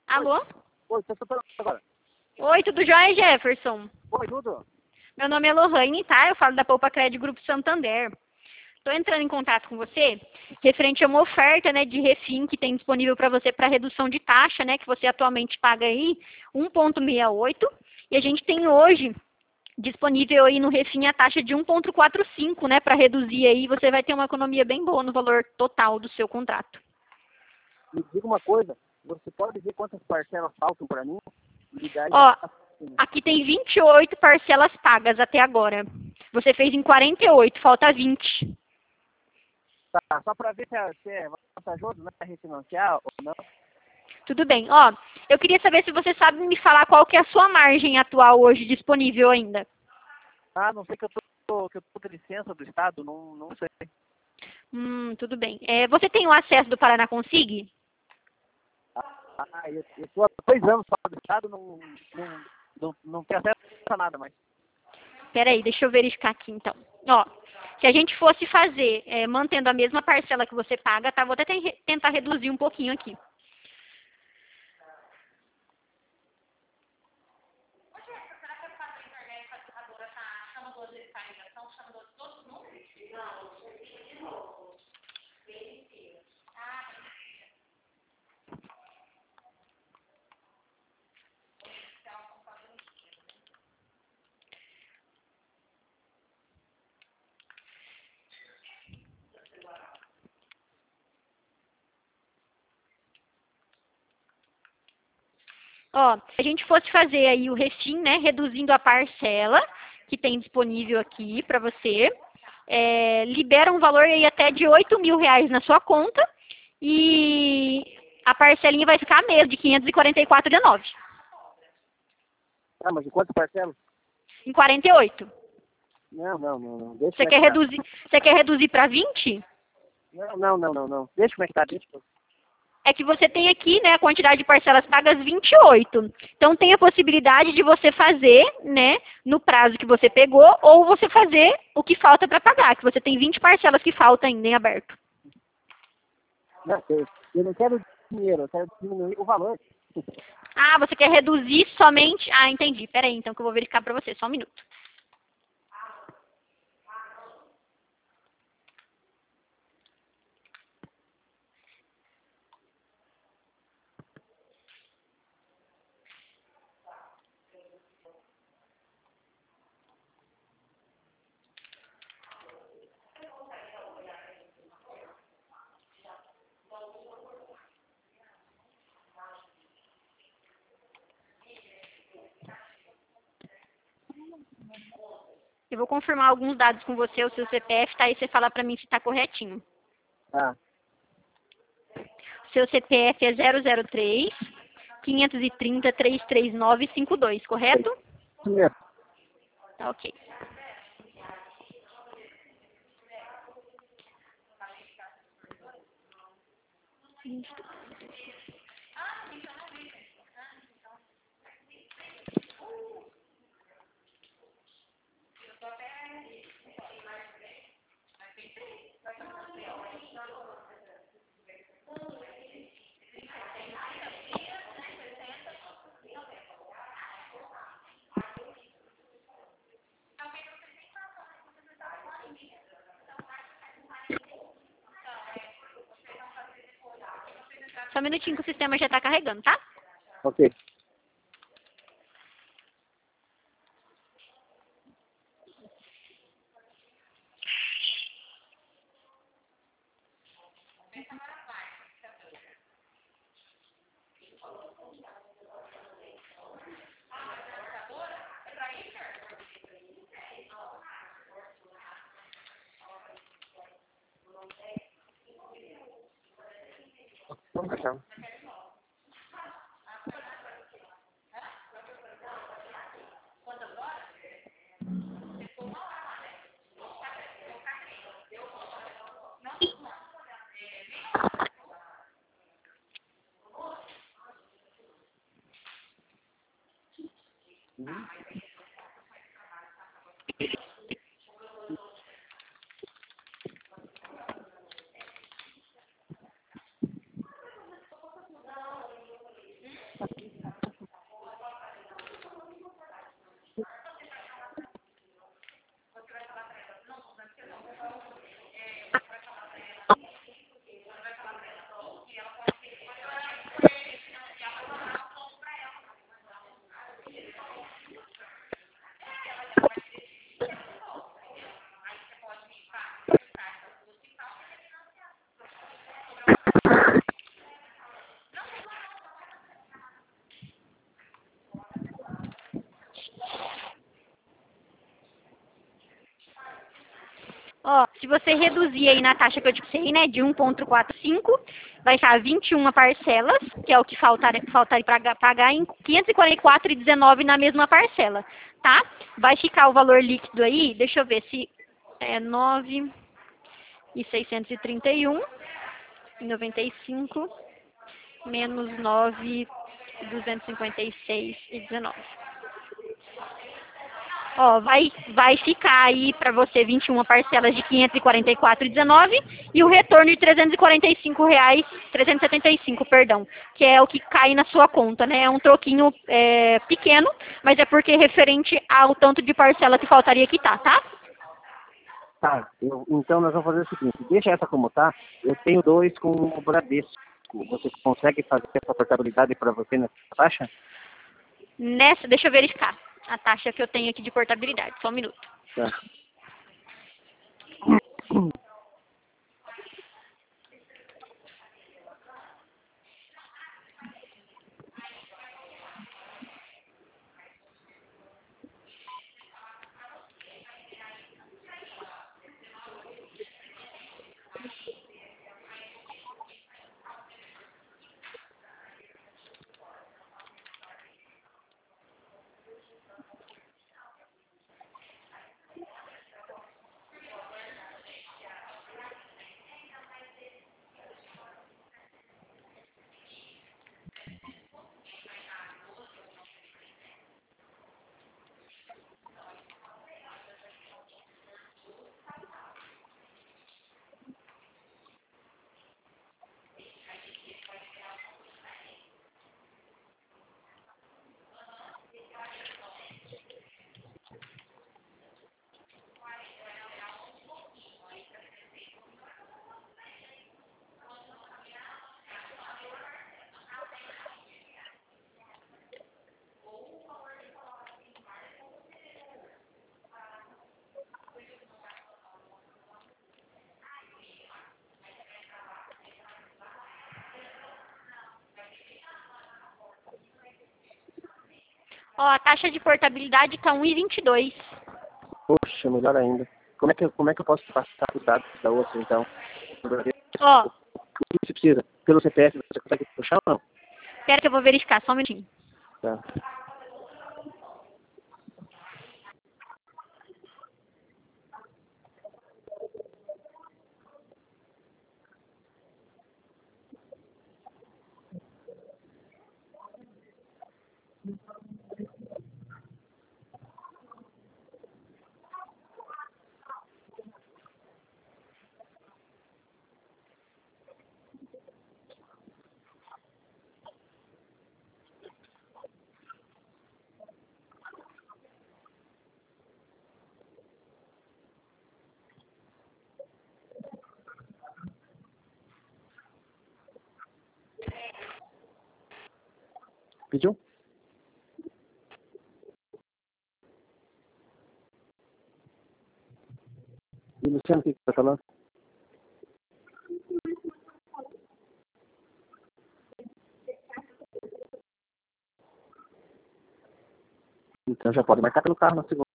Alô? Oi, tô falando agora. Oi, tudo jóia, Jefferson? Oi, tudo? Meu nome é Lohane, tá? Eu falo da Poupa Crédito Grupo Santander. Estou entrando em contato com você referente a uma oferta, né, de refim que tem disponível para você para redução de taxa, né, que você atualmente paga aí 1,68 e a gente tem hoje disponível aí no refim a taxa de 1,45, né, para reduzir aí, você vai ter uma economia bem boa no valor total do seu contrato. Me diga uma coisa, você pode dizer quantas parcelas faltam para mim? Ó, aqui tem 28 parcelas pagas até agora. Você fez em 48, falta 20. Tá, só para ver se é vantajoso, né, refinanciar ou não. Tudo bem. Ó, eu queria saber se você sabe me falar qual que é a sua margem atual hoje disponível ainda. Ah, não sei que eu tô com licença do Estado, não sei. Tudo bem. Você tem o acesso do Paraná Consig? Eu estou há 2 anos fora do Estado, não tenho acesso a nada mais. Peraí, deixa eu verificar aqui então. Ó, se a gente fosse fazer, mantendo a mesma parcela que você paga, tá? Vou até tentar reduzir um pouquinho aqui. Ó, se a gente fosse fazer aí o refim, né, reduzindo a parcela que tem disponível aqui para você, libera um valor aí até de R$ 8.000 na sua conta e a parcelinha vai ficar a mesma, de R$ 544,19. Ah, mas de quantas parcelas? Em 48. Não. Deixa Você como é quer que tá. reduzir, você quer reduzir para 20? Não. Deixa como é que tá, deixa. É que você tem aqui, né, a quantidade de parcelas pagas 28. Então tem a possibilidade de você fazer, né, no prazo que você pegou, ou você fazer o que falta para pagar, que você tem 20 parcelas que faltam ainda em aberto. Não sei. Eu não quero dinheiro, eu quero diminuir o valor. Ah, você quer reduzir somente... Ah, entendi. Peraí, então que eu vou verificar para você. Só um minuto. Eu vou confirmar alguns dados com você, o seu CPF, tá? E você fala para mim se está corretinho. Ah, Seu CPF é 003 530 33952, correto? isso mesmo. Tá, ok. Só um minutinho que o sistema já está carregando, tá? Ok. Vamos achar. Ó, se você reduzir aí na taxa que eu te passei, né, de 1,45, vai estar 21 parcelas, que é o que faltar para pagar em 544,19 na mesma parcela, tá? Vai ficar o valor líquido aí, deixa eu ver se é 9.631,95 menos 9.256,19. Ó, vai ficar aí para você 21 parcelas de 544,19 e o retorno de R$ 375, perdão, que é o que cai na sua conta, né? É um troquinho pequeno, mas é porque é referente ao tanto de parcela que faltaria quitar, tá? Tá, então nós vamos fazer o seguinte, deixa essa como tá, eu tenho 2 com o Bradesco. Você consegue fazer essa portabilidade para você nessa taxa? Deixa eu verificar a taxa que eu tenho aqui de portabilidade, só um minuto. Tá. Ó, a taxa de portabilidade tá 1,22. Poxa, melhor ainda. Como é que eu posso passar os dados da outra, então? Ó, O que você precisa? Pelo CPF você consegue puxar ou não? espera que eu vou verificar, só um minutinho. Tá. Pediu? E Luciano, o que você está falando? Então já pode marcar pelo carro na segunda.